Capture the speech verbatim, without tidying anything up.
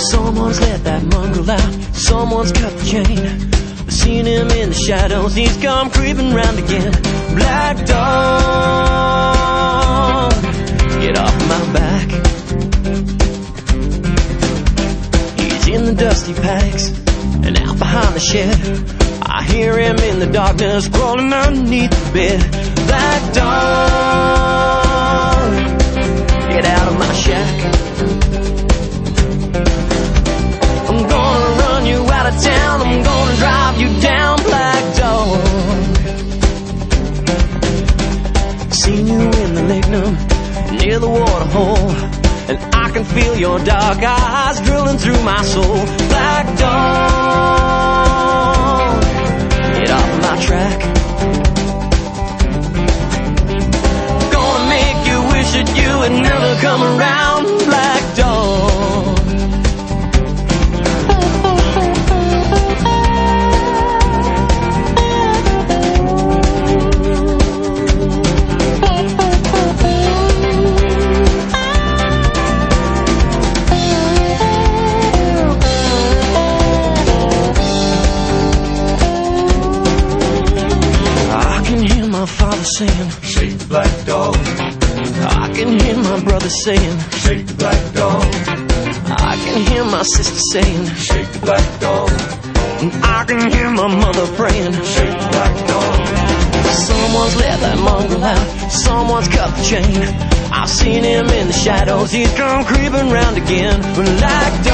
Someone's let that mongrel out, someone's cut the chain. I've seen him in the shadows, he's come creeping round again. Black dog, get off my back. He's in the dusty paddocks and out behind the shed. I hear him in the darkness crawling underneath the bed. Black dog, get out of my shack. I'm gonna run you out of town, I'm gonna drive you down, black dog. Seen you in the lignum, near the water hole, and I can feel your dark eyes drilling through my soul. Black dog, get off my track. Gonna make you wish that you had never come around, black dog. My father saying, shake the black dog. I can hear my brother saying, shake the black dog. I can hear my sister saying, shake the black dog. And I can hear my mother praying, shake the black dog. Someone's let that mongrel out, someone's cut the chain. I've seen him in the shadows, he's come creeping round again. Black dog.